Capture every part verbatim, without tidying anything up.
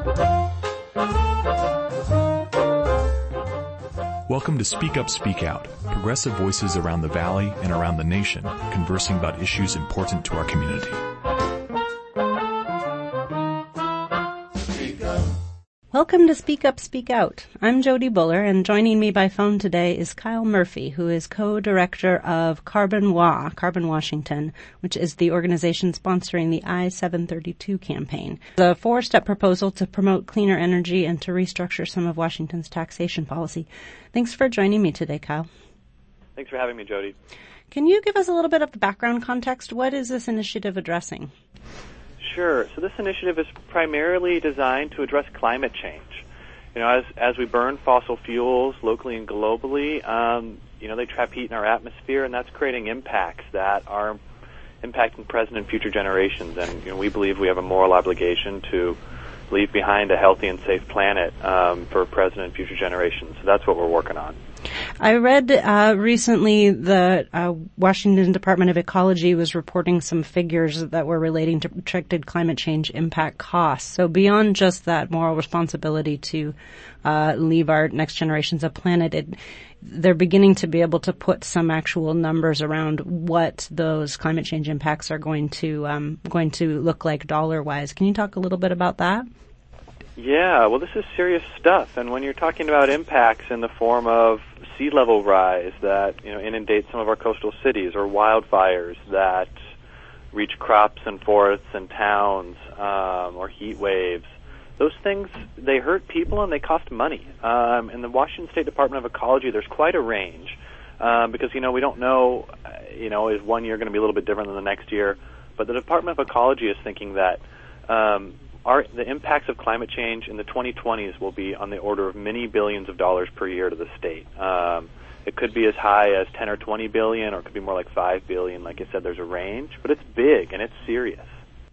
Welcome to Speak Up, Speak Out, progressive voices around the Valley and around the nation, conversing about issues important to our community. Welcome to Speak Up, Speak Out. I'm Jody Buller, and joining me by phone today is Kyle Murphy, who is co-director of Carbon Wa, Carbon Washington, which is the organization sponsoring the I seven thirty-two campaign. The four-step proposal to promote cleaner energy and to restructure some of Washington's taxation policy. Thanks for joining me today, Kyle. Thanks for having me, Jody. Can you give us a little bit of the background context? What is this initiative addressing? Sure. So this initiative is primarily designed to address climate change. You know, as as we burn fossil fuels locally and globally, um, you know, they trap heat in our atmosphere, and that's creating impacts that are impacting present and future generations. And you know, we believe we have a moral obligation to leave behind a healthy and safe planet um, for present and future generations. So that's what we're working on. I read uh, recently the uh, Washington Department of Ecology was reporting some figures that were relating to projected climate change impact costs. So beyond just that moral responsibility to uh, leave our next generations a planet, it, they're beginning to be able to put some actual numbers around what those climate change impacts are going to um, going to look like dollar-wise. Can you talk a little bit about that? Yeah, well, this is serious stuff. And when you're talking about impacts in the form of sea level rise that, you know, inundate some of our coastal cities, or wildfires that reach crops and forests and towns, um, or heat waves, those things, they hurt people and they cost money. Um, in the Washington State Department of Ecology, there's quite a range um, because, you know, we don't know, you know, is one year going to be a little bit different than the next year. But the Department of Ecology is thinking that um, Our, the impacts of climate change in the twenty twenties will be on the order of many billions of dollars per year to the state. Um, it could be as high as ten or twenty billion, or it could be more like five billion. Like I said, there's a range, but it's big and it's serious.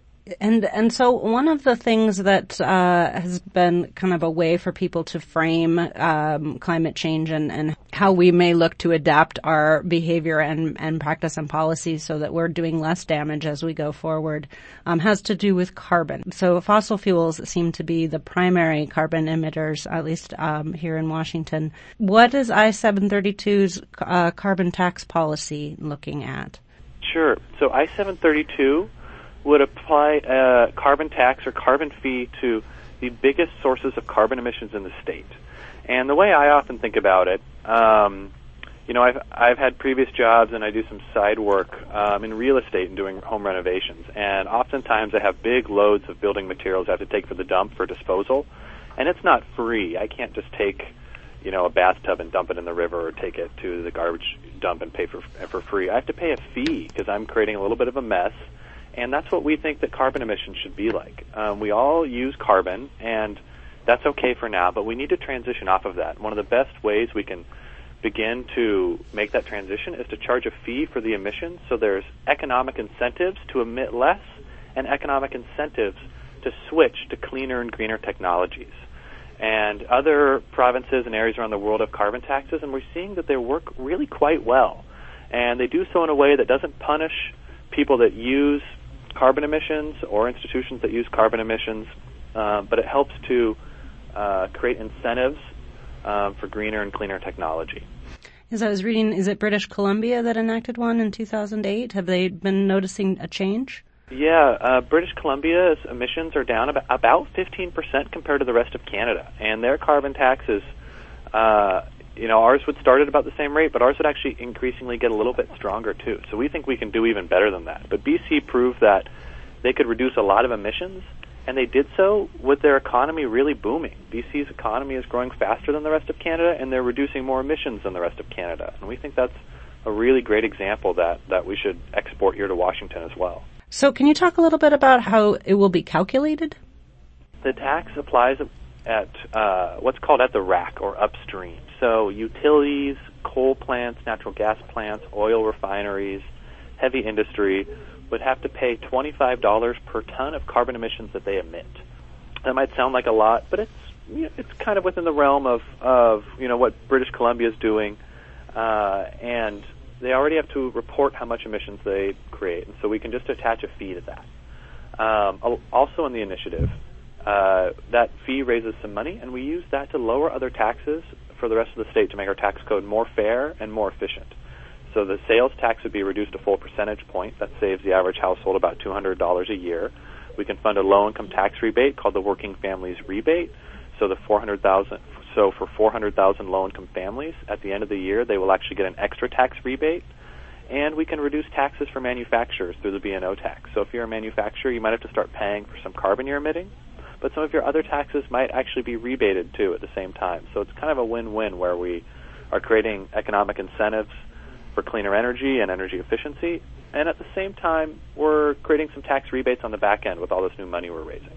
And and so one of the things that uh, has been kind of a way for people to frame um, climate change and, and how we may look to adapt our behavior and, and practice and policies so that we're doing less damage as we go forward um, has to do with carbon. So fossil fuels seem to be the primary carbon emitters, at least um, here in Washington. What is I seven thirty-two's uh, carbon tax policy looking at? Sure. So I seven thirty-two would apply a carbon tax or carbon fee to the biggest sources of carbon emissions in the state. And the way I often think about it, um, you know, I've I've had previous jobs and I do some side work um, in real estate and doing home renovations. And oftentimes I have big loads of building materials I have to take for the dump for disposal, and it's not free. I can't just take, you know, a bathtub and dump it in the river, or take it to the garbage dump and pay for for free. I have to pay a fee because I'm creating a little bit of a mess. And that's what we think that carbon emissions should be like. Um, we all use carbon, and that's okay for now, but we need to transition off of that. One of the best ways we can begin to make that transition is to charge a fee for the emissions, so there's economic incentives to emit less and economic incentives to switch to cleaner and greener technologies. And other provinces and areas around the world have carbon taxes, and we're seeing that they work really quite well. And they do so in a way that doesn't punish people that use carbon emissions or institutions that use carbon emissions, uh, but it helps to uh, create incentives uh, for greener and cleaner technology. As I was reading, is it British Columbia that enacted one in two thousand eight? Have they been noticing a change? Yeah, uh, British Columbia's emissions are down about, about fifteen percent compared to the rest of Canada, and their carbon taxes, uh, you know, ours would start at about the same rate, but ours would actually increasingly get a little bit stronger too. So we think we can do even better than that. But B C proved that they could reduce a lot of emissions, and they did so with their economy really booming. B C's economy is growing faster than the rest of Canada, and they're reducing more emissions than the rest of Canada. And we think that's a really great example that, that we should export here to Washington as well. So can you talk a little bit about how it will be calculated? The tax applies at uh, what's called at the rack, or upstream. So utilities, coal plants, natural gas plants, oil refineries, heavy industry would have to pay twenty-five dollars per ton of carbon emissions that they emit. That might sound like a lot, but it's you know, it's kind of within the realm of, of you know what British Columbia is doing, uh, and they already have to report how much emissions they create, and so we can just attach a fee to that. Um, also in the initiative, uh, that fee raises some money, and we use that to lower other taxes for the rest of the state to make our tax code more fair and more efficient. So the sales tax would be reduced a full percentage point. That saves the average household about two hundred dollars a year. We can fund a low-income tax rebate called the Working Families Rebate. So the four hundred thousand, so for four hundred thousand low-income families, at the end of the year, they will actually get an extra tax rebate. And we can reduce taxes for manufacturers through the B and O tax. So if you're a manufacturer, you might have to start paying for some carbon you're emitting, but some of your other taxes might actually be rebated too at the same time. So it's kind of a win-win where we are creating economic incentives for cleaner energy and energy efficiency, and at the same time, we're creating some tax rebates on the back end with all this new money we're raising.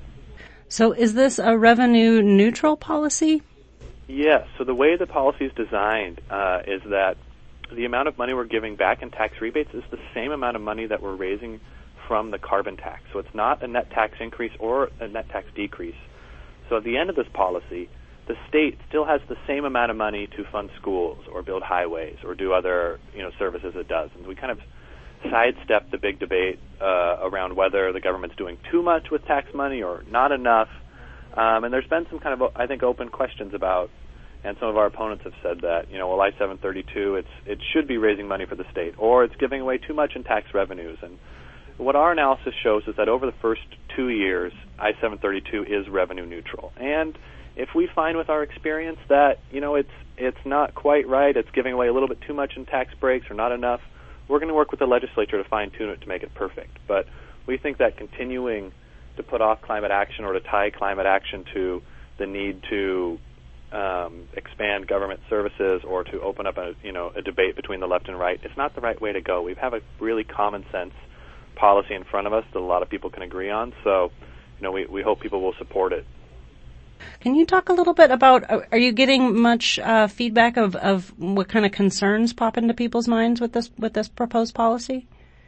So is this a revenue-neutral policy? Yes. So the way the policy is designed uh, is that the amount of money we're giving back in tax rebates is the same amount of money that we're raising from the carbon tax. So it's not a net tax increase or a net tax decrease. So at the end of this policy, the state still has the same amount of money to fund schools or build highways or do other, you know, services it does. And we kind of sidestep the big debate uh, around whether the government's doing too much with tax money or not enough. Um, and there's been some kind of, I think, open questions about, and some of our opponents have said that, you know, well, I seven thirty-two, it's it should be raising money for the state, or it's giving away too much in tax revenues. And what our analysis shows is that over the first two years, I seven thirty-two is revenue neutral. And if we find with our experience that, you know, it's it's not quite right, it's giving away a little bit too much in tax breaks or not enough, we're going to work with the legislature to fine-tune it to make it perfect. But we think that continuing to put off climate action or to tie climate action to the need to um, expand government services or to open up a, you know, a debate between the left and right, it's not the right way to go. We have a really common sense policy in front of us that a lot of people can agree on. So, you know, we, we hope people will support it. Can you talk a little bit about, are you getting much uh, feedback of, of what kind of concerns pop into people's minds with this with this proposed policy?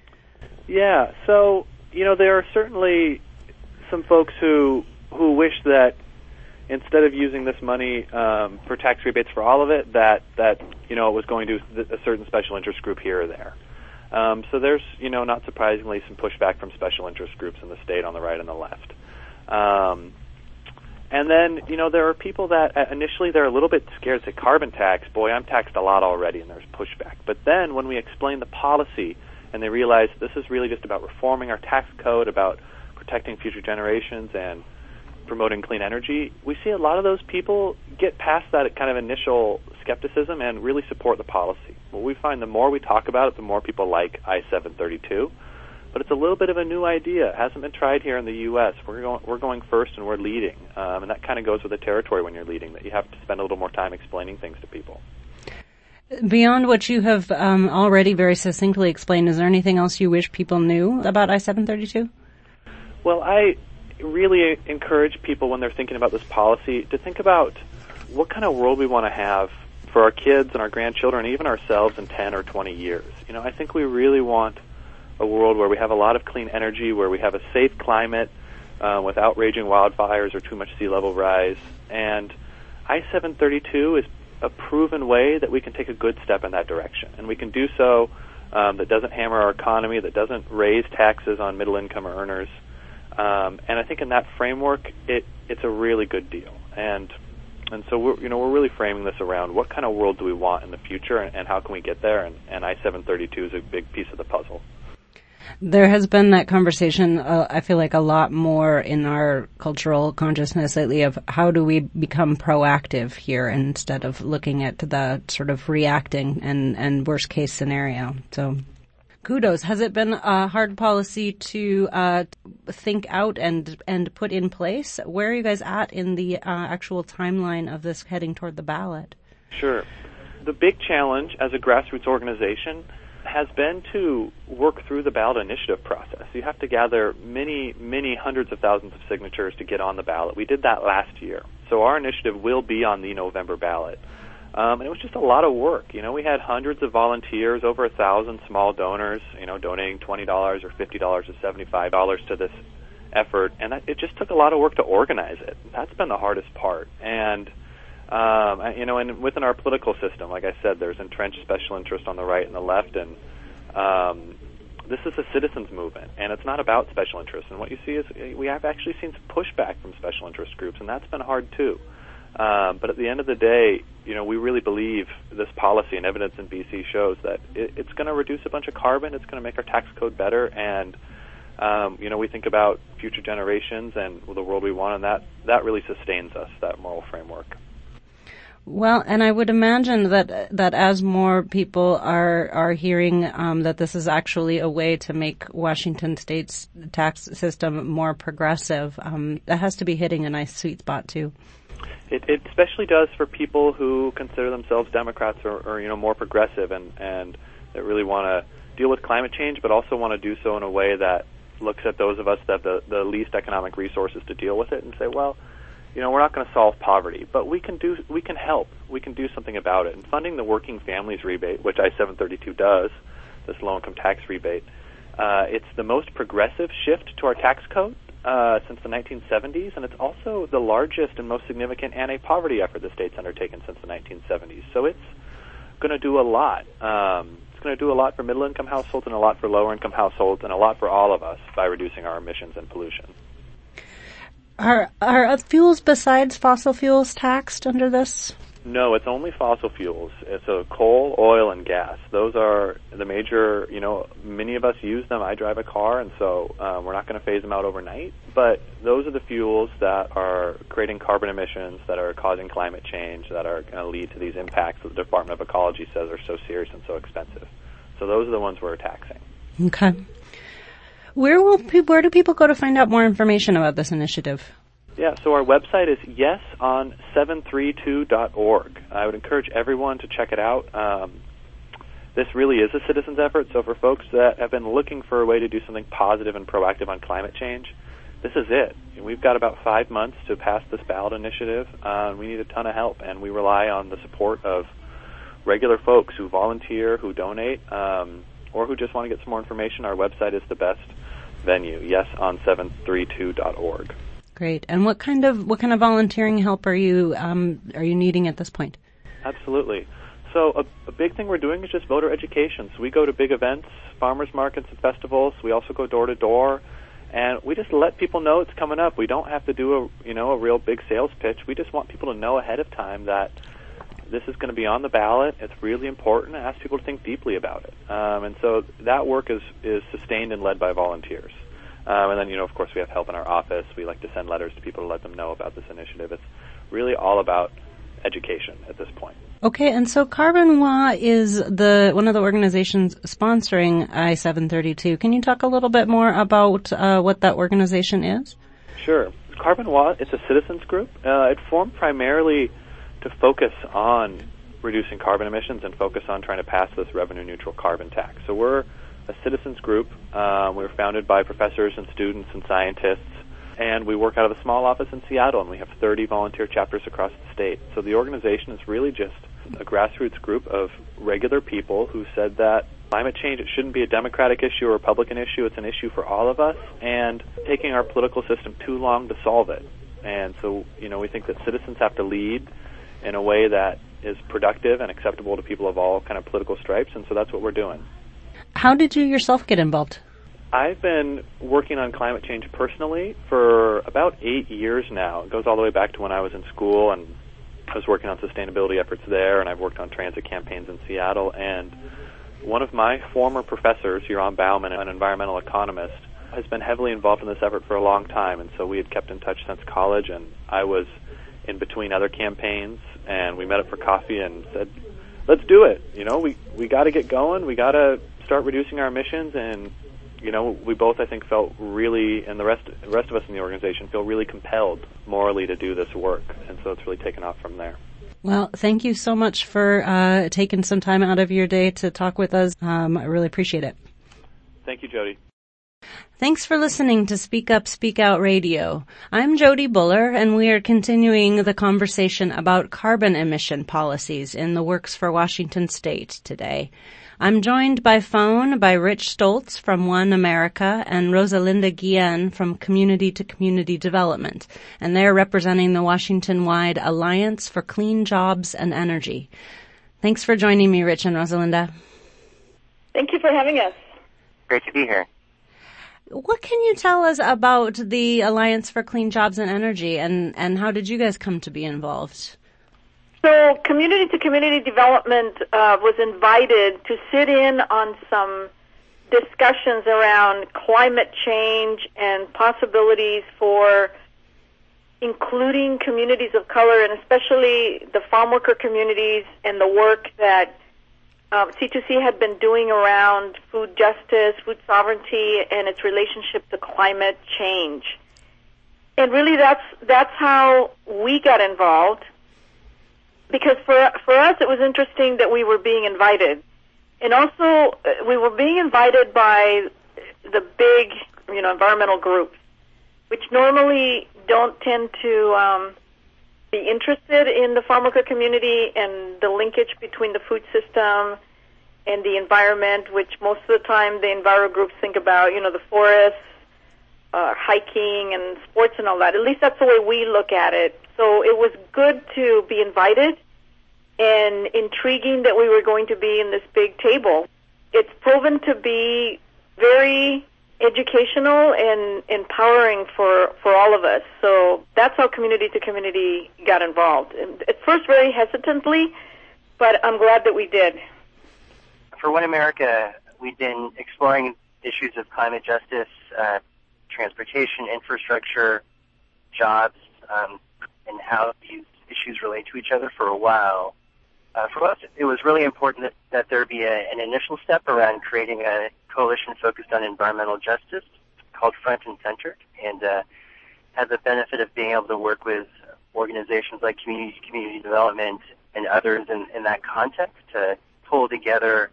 Yeah, so, you know, there are certainly some folks who who wish that instead of using this money um, for tax rebates for all of it, that, that, you know, it was going to a certain special interest group here or there. Um, so there's, you know, not surprisingly, some pushback from special interest groups in the state on the right and the left. Um, and then, you know, there are people that uh, initially they're a little bit scared to say carbon tax. Boy, I'm taxed a lot already, and there's pushback. But then when we explain the policy and they realize this is really just about reforming our tax code, about protecting future generations and promoting clean energy, we see a lot of those people get past that kind of initial skepticism and really support the policy. What we find, the more we talk about it, the more people like I seven thirty-two. But it's a little bit of a new idea. It hasn't been tried here in the U S. We're going, we're going first and we're leading. Um, and that kind of goes with the territory when you're leading, that you have to spend a little more time explaining things to people. Beyond what you have um, already very succinctly explained, is there anything else you wish people knew about I seven thirty-two? Well, I really encourage people when they're thinking about this policy to think about what kind of world we want to have for our kids and our grandchildren, and even ourselves in ten or twenty years. You know, I think we really want a world where we have a lot of clean energy, where we have a safe climate uh, without raging wildfires or too much sea level rise. And I seven thirty-two is a proven way that we can take a good step in that direction. And we can do so um, that doesn't hammer our economy, that doesn't raise taxes on middle-income earners. Um, and I think in that framework, it, it's a really good deal. And and so we're, you know, we're really framing this around what kind of world do we want in the future, and, and how can we get there? And, and I seven thirty-two is a big piece of the puzzle. There has been that conversation, uh, I feel like, a lot more in our cultural consciousness lately of how do we become proactive here instead of looking at the sort of reacting and, and worst case scenario. So kudos. Has it been a hard policy to uh, think out and and put in place? Where are you guys at in the uh, actual timeline of this heading toward the ballot? Sure. The big challenge as a grassroots organization has been to work through the ballot initiative process. You have to gather many, many hundreds of thousands of signatures to get on the ballot. We did that last year. So our initiative will be on the November ballot. Um, and it was just a lot of work. You know, we had hundreds of volunteers, over a thousand small donors, you know, donating twenty dollars or fifty dollars or seventy-five dollars to this effort. And that, it just took a lot of work to organize it. That's been the hardest part. And Um, you know, and within our political system, like I said, there's entrenched special interest on the right and the left, and um, this is a citizens movement, and it's not about special interests. And what you see is we have actually seen some pushback from special interest groups, and that's been hard too. Um, but at the end of the day, you know, we really believe this policy, and evidence in B C shows that it, it's going to reduce a bunch of carbon. It's going to make our tax code better, and um, you know, we think about future generations and the world we want, and that that really sustains us, that moral framework. Well, and I would imagine that that as more people are are hearing um, that this is actually a way to make Washington State's tax system more progressive, um, that has to be hitting a nice sweet spot too. It, it especially does for people who consider themselves Democrats or, or you know, more progressive, and and that really want to deal with climate change, but also want to do so in a way that looks at those of us that have the, the least economic resources to deal with it, and say, well, you know, we're not going to solve poverty, but we can do, we can help, we can do something about it. And funding the Working Families Rebate, which I seven thirty-two does, this low-income tax rebate, uh, it's the most progressive shift to our tax code uh, since the nineteen seventies, and it's also the largest and most significant anti-poverty effort the state's undertaken since the nineteen seventies. So it's going to do a lot. Um, it's going to do a lot for middle-income households and a lot for lower-income households and a lot for all of us by reducing our emissions and pollution. Are are fuels besides fossil fuels taxed under this? No, it's only fossil fuels. It's a coal, oil, and gas. Those are the major, you know, many of us use them. I drive a car, and so um, we're not going to phase them out overnight. But those are the fuels that are creating carbon emissions, that are causing climate change, that are going to lead to these impacts that the Department of Ecology says are so serious and so expensive. So those are the ones we're taxing. Okay. Where will pe- where do people go to find out more information about this initiative? Yeah, so our website is yes on seven thirty-two dot org. I would encourage everyone to check it out. Um, this really is a citizens effort, so for folks that have been looking for a way to do something positive and proactive on climate change, this is it. We've got about five months to pass this ballot initiative. Uh, we need a ton of help, and we rely on the support of regular folks who volunteer, who donate, um, or who just want to get some more information. Our website is the best venue, yes on seven thirty-two dot org. Great. And what kind of what kind of volunteering help are you um, are you needing at this point? Absolutely. So a, a big thing we're doing is just voter education. So we go to big events, farmers markets and festivals. We also go door to door, and we just let people know it's coming up. We don't have to do a you know a real big sales pitch. We just want people to know ahead of time that this is going to be on the ballot. It's really important. I ask people to think deeply about it. Um, and so that work is, is sustained and led by volunteers. Um, and then, you know, of course, we have help in our office. We like to send letters to people to let them know about this initiative. It's really all about education at this point. Okay, and so Carbon-Wa is the one of the organizations sponsoring I seven thirty-two. Can you talk a little bit more about uh, what that organization is? Sure. Carbon-Wa, it's a citizens group. Uh, it formed primarily to focus on reducing carbon emissions and focus on trying to pass this revenue-neutral carbon tax. So we're a citizens group. Uh, we were founded by professors and students and scientists, and we work out of a small office in Seattle, and we have thirty volunteer chapters across the state. So the organization is really just a grassroots group of regular people who said that climate change, it shouldn't be a Democratic issue or a Republican issue. It's an issue for all of us, and taking our political system too long to solve it. And so, you know, we think that citizens have to lead in a way that is productive and acceptable to people of all kind of political stripes, and so that's what we're doing. How did you yourself get involved? I've been working on climate change personally for about eight years now. It goes all the way back to when I was in school, and I was working on sustainability efforts there, and I've worked on transit campaigns in Seattle. And one of my former professors, Yoram Bauman, an environmental economist, has been heavily involved in this effort for a long time, and so we had kept in touch since college, and I was in between other campaigns, and we met up for coffee and said, let's do it. You know, we, we got to get going. We got to start reducing our emissions, and you know, we both, I think, felt really, and the rest the rest of us in the organization feel really compelled morally to do this work, and so it's really taken off from there. Well, thank you so much for uh, taking some time out of your day to talk with us. Um, I really appreciate it. Thank you, Jody. Thanks for listening to Speak Up, Speak Out Radio. I'm Jody Buller, and we are continuing the conversation about carbon emission policies in the works for Washington State today. I'm joined by phone by Rich Stoltz from One America and Rosalinda Guillen from Community to Community Development, and they're representing the Washington-wide Alliance for Clean Jobs and Energy. Thanks for joining me, Rich and Rosalinda. Thank you for having us. Great to be here. What can you tell us about the Alliance for Clean Jobs and Energy, and, and how did you guys come to be involved? So community-to-community development uh, was invited to sit in on some discussions around climate change and possibilities for including communities of color, and especially the farm worker communities, and the work that um, C two C had been doing around food justice, food sovereignty, and its relationship to climate change. And really that's that's how we got involved, because for for us it was interesting that we were being invited. And also uh, we were being invited by the big, you know, environmental groups, which normally don't tend to um, be interested in the farm worker community and the linkage between the food system and the environment, which most of the time the enviro groups think about, you know, the forests, uh, hiking and sports and all that. At least that's the way we look at it. So it was good to be invited, and intriguing that we were going to be in this big table. It's proven to be very educational and empowering for, for all of us. So that's how community to community got involved. And at first very hesitantly, but I'm glad that we did. For One America, we've been exploring issues of climate justice, uh, transportation, infrastructure, jobs, um, and how these issues relate to each other for a while. Uh, for us, it was really important that, that there be a, an initial step around creating a coalition focused on environmental justice called Front and Center, and uh, had the benefit of being able to work with organizations like Community Community Development and others in, in that context to pull together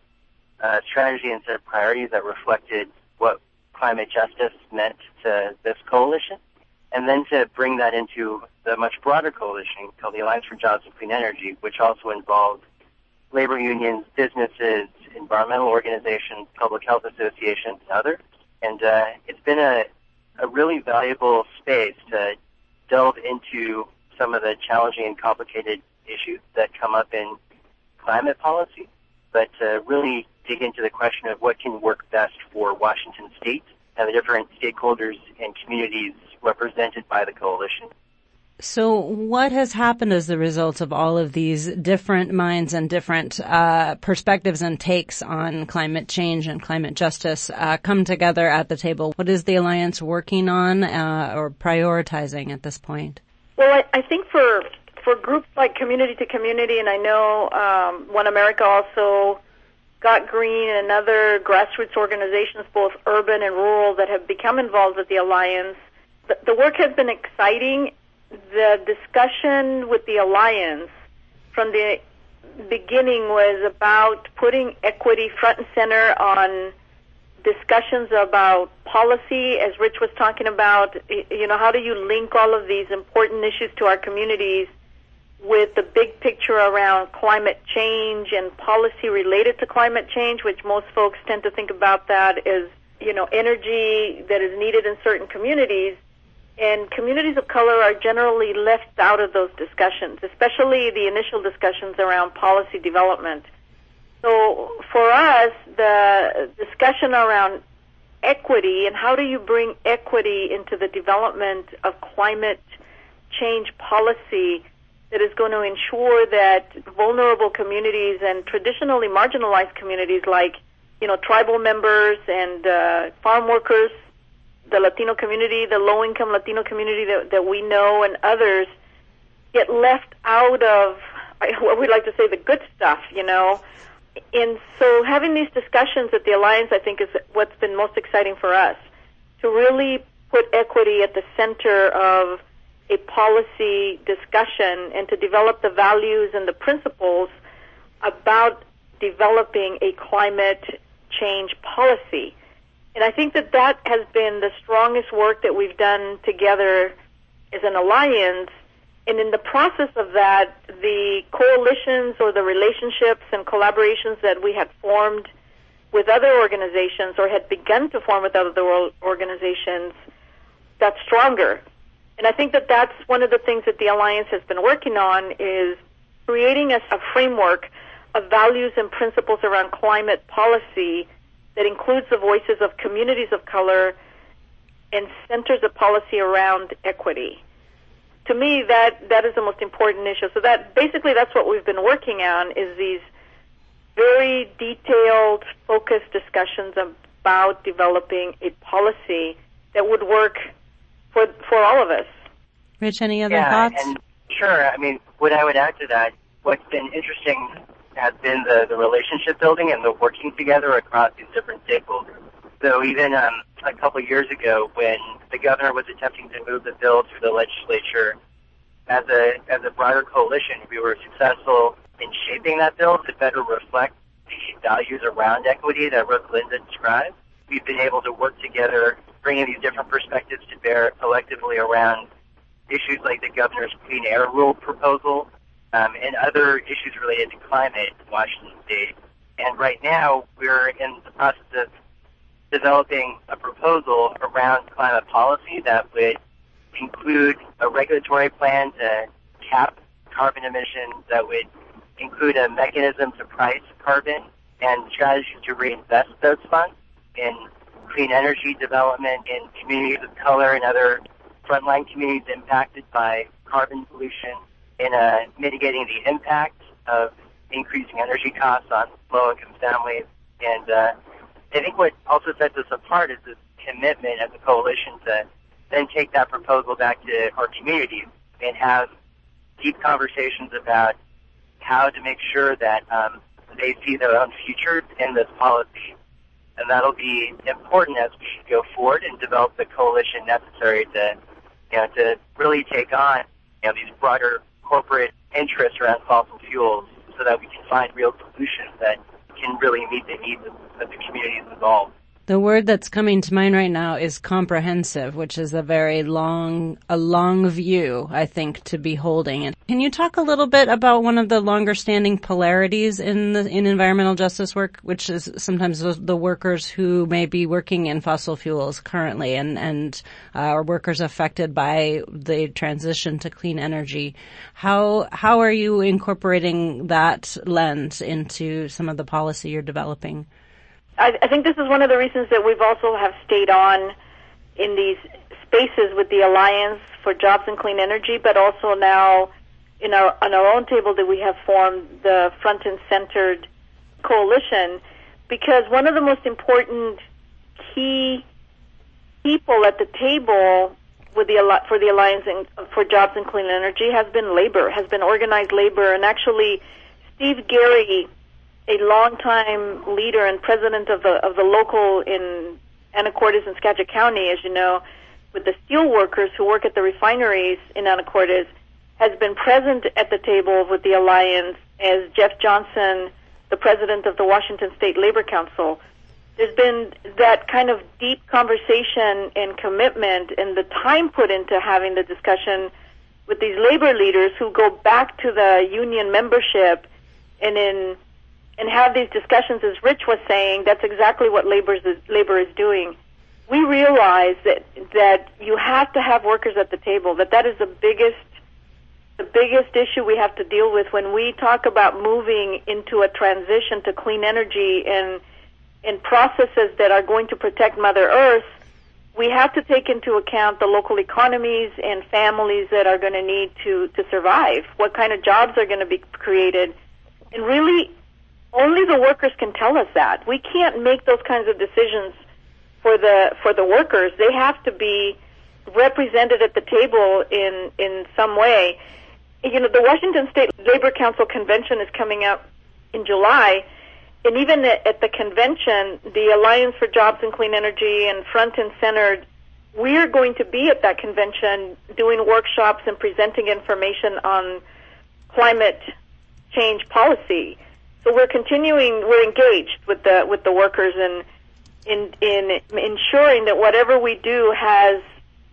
a strategy and set of priorities that reflected what climate justice meant to this coalition, and then to bring that into the much broader coalition called the Alliance for Jobs and Clean Energy, which also involved labor unions, businesses, environmental organizations, public health associations, and others. And uh, it's been a, a really valuable space to delve into some of the challenging and complicated issues that come up in climate policy, but to really dig into the question of what can work best for Washington State and the different stakeholders and communities represented by the coalition. So what has happened as the result of all of these different minds and different uh, perspectives and takes on climate change and climate justice uh, come together at the table? What is the Alliance working on uh, or prioritizing at this point? Well, I, I think for for groups like Community to Community, and I know um, One America also, Got Green, and other grassroots organizations, both urban and rural, that have become involved with the Alliance, the, the work has been exciting. The discussion with the Alliance from the beginning was about putting equity front and center on discussions about policy, as Rich was talking about. You know, how do you link all of these important issues to our communities with the big picture around climate change and policy related to climate change, which most folks tend to think about that as, you know, energy that is needed in certain communities. And communities of color are generally left out of those discussions, especially the initial discussions around policy development. So for us, the discussion around equity and how do you bring equity into the development of climate change policy that is going to ensure that vulnerable communities and traditionally marginalized communities like, you know, tribal members and uh, farm workers, the Latino community, the low-income Latino community that, that we know, and others get left out of what we like to say the good stuff, you know. And so having these discussions at the Alliance, I think, is what's been most exciting for us, to really put equity at the center of a policy discussion and to develop the values and the principles about developing a climate change policy. And I think that that has been the strongest work that we've done together as an alliance. And in the process of that, the coalitions or the relationships and collaborations that we had formed with other organizations or had begun to form with other organizations got stronger. And I think that that's one of the things that the Alliance has been working on, is creating a, a framework of values and principles around climate policy that includes the voices of communities of color and centers a policy around equity. To me, that, that is the most important issue. So that basically that's what we've been working on, is these very detailed, focused discussions about developing a policy that would work for for all of us. Rich, any other yeah, thoughts? And sure. I mean, what I would add to that, what's been interesting has been the, the relationship building and the working together across these different stakeholders. So even um, a couple of years ago, when the governor was attempting to move the bill through the legislature, as a as a broader coalition, we were successful in shaping that bill to better reflect the values around equity that Rosalinda described. We've been able to work together, bringing these different perspectives to bear collectively around issues like the governor's clean air rule proposal um, and other issues related to climate in Washington State. And right now, we're in the process of developing a proposal around climate policy that would include a regulatory plan to cap carbon emissions, that would include a mechanism to price carbon and strategies to reinvest those funds in clean energy development in communities of color and other frontline communities impacted by carbon pollution, in uh, mitigating the impact of increasing energy costs on low-income families. And uh, I think what also sets us apart is this commitment as a coalition to then take that proposal back to our communities and have deep conversations about how to make sure that um, they see their own futures in this policy. And that'll be important as we go forward and develop the coalition necessary to, you know, to really take on, you know, these broader corporate interests around fossil fuels, so that we can find real solutions that can really meet the needs of, of the communities involved. The word that's coming to mind right now is comprehensive, which is a very long, a long view, I think, to be holding. And can you talk a little bit about one of the longer-standing polarities in the, in environmental justice work, which is sometimes the, the workers who may be working in fossil fuels currently, and and uh, are workers affected by the transition to clean energy? How how are you incorporating that lens into some of the policy you're developing? I, I think this is one of the reasons that we've also have stayed on in these spaces with the Alliance for Jobs and Clean Energy, but also now in our, on our own table that we have formed the Front and Centered Coalition, because one of the most important key people at the table with the for the Alliance for Jobs and Clean Energy has been labor, has been organized labor, and actually Steve Gary, a longtime leader and president of the of the local in Anacortes and Skagit County, as you know, with the steel workers who work at the refineries in Anacortes, has been present at the table with the Alliance as Jeff Johnson, the president of the Washington State Labor Council. There's been that kind of deep conversation and commitment and the time put into having the discussion with these labor leaders who go back to the union membership and in and have these discussions, as Rich was saying. That's exactly what labor is, labor is doing. We realize that that you have to have workers at the table, that that is the biggest the biggest issue we have to deal with when we talk about moving into a transition to clean energy and and processes that are going to protect Mother Earth. We have to take into account the local economies and families that are going to need to, to survive, what kind of jobs are going to be created. And really, only the workers can tell us that. We can't make those kinds of decisions for the for the workers. They have to be represented at the table in in some way. You know, the Washington State Labor Council convention is coming up in July, and even at the convention, the Alliance for Jobs and Clean Energy and Front and Centered, we're going to be at that convention doing workshops and presenting information on climate change policy. So we're continuing, we're engaged with the with the workers in in in ensuring that whatever we do has,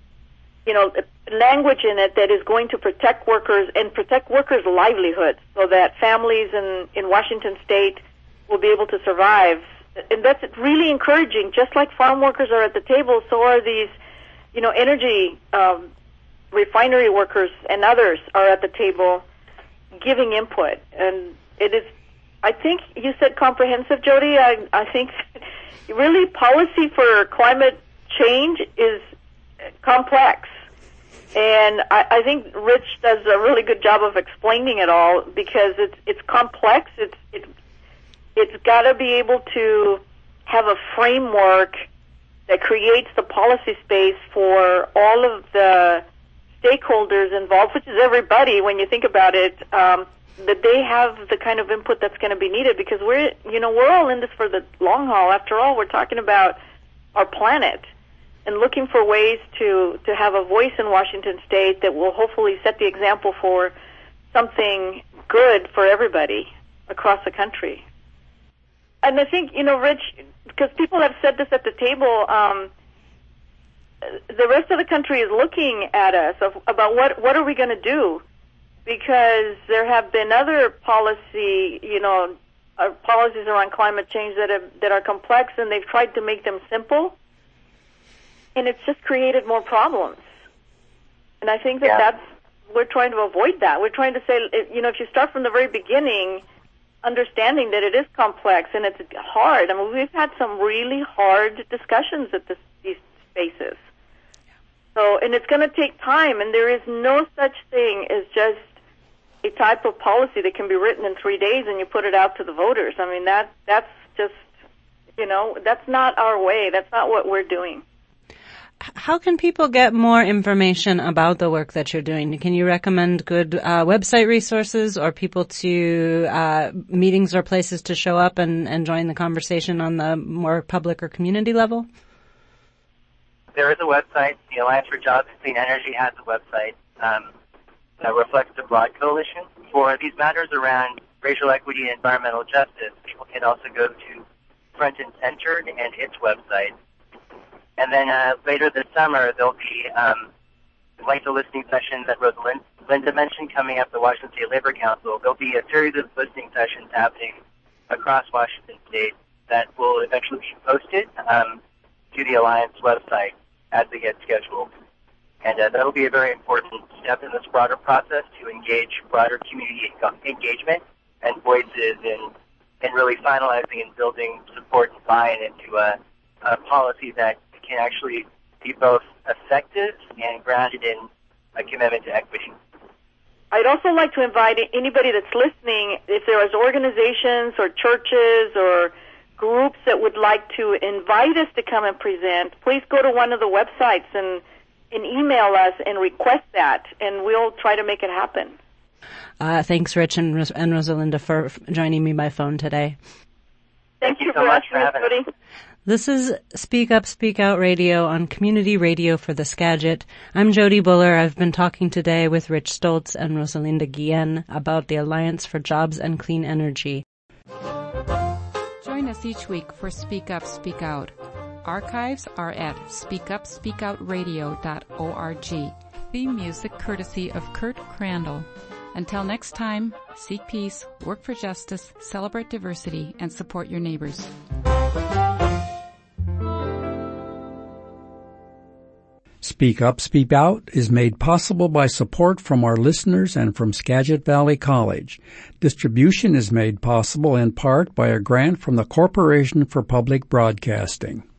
you know, language in it that is going to protect workers and protect workers' livelihoods, so that families in in Washington State will be able to survive. And that's really encouraging. Just like farm workers are at the table, so are these, you know, energy um, refinery workers and others are at the table giving input. And it is, I think you said comprehensive, Jody. I, I think really policy for climate change is complex. And I, I think Rich does a really good job of explaining it all because it's it's complex. It's it's it's got to be able to have a framework that creates the policy space for all of the stakeholders involved, which is everybody. When you think about it, um, that they have the kind of input that's going to be needed because we're you know we're all in this for the long haul. After all, we're talking about our planet. And looking for ways to, to have a voice in Washington State that will hopefully set the example for something good for everybody across the country. And I think, you know, Rich, because people have said this at the table, um, the rest of the country is looking at us of, about what, what are we going to do? Because there have been other policy, you know, uh, policies around climate change that have, that are complex, and they've tried to make them simple. And it's just created more problems. And I think that yeah. that's, we're trying to avoid that. We're trying to say, you know, if you start from the very beginning, understanding that it is complex and it's hard. I mean, we've had some really hard discussions at this, these spaces. So, and it's going to take time, and there is no such thing as just a type of policy that can be written in three days and you put it out to the voters. I mean, that that's just, you know, that's not our way. That's not what we're doing. How can people get more information about the work that you're doing? Can you recommend good uh, website resources or people to uh, meetings or places to show up and, and join the conversation on the more public or community level? There is a website. The Alliance for Jobs and Clean Energy has a website um, that reflects the broad coalition. For these matters around racial equity and environmental justice, people can also go to Front and Center and its website. And then uh, later this summer, there'll be, um, like the listening sessions that Rosalinda mentioned coming up at the Washington State Labor Council, there'll be a series of listening sessions happening across Washington State that will eventually be posted um, to the Alliance website as they get scheduled. And uh, that'll be a very important step in this broader process to engage broader community engagement and voices in, in really finalizing and building support and buy-in into a, a policy that can actually be both effective and grounded in a commitment to equity. I'd also like to invite anybody that's listening, if there is organizations or churches or groups that would like to invite us to come and present, please go to one of the websites and, and email us and request that, and we'll try to make it happen. Uh, thanks, Rich and, Ros- and Rosalinda, for joining me by phone today. Thank, Thank you, you so much for having us. This is Speak Up, Speak Out Radio on Community Radio for the Skagit. I'm Jody Buller. I've been talking today with Rich Stoltz and Rosalinda Guillen about the Alliance for Jobs and Clean Energy. Join us each week for Speak Up, Speak Out. Archives are at speak up speak out radio dot org. Theme music courtesy of Kurt Crandall. Until next time, seek peace, work for justice, celebrate diversity, and support your neighbors. Speak Up, Speak Out is made possible by support from our listeners and from Skagit Valley College. Distribution is made possible in part by a grant from the Corporation for Public Broadcasting.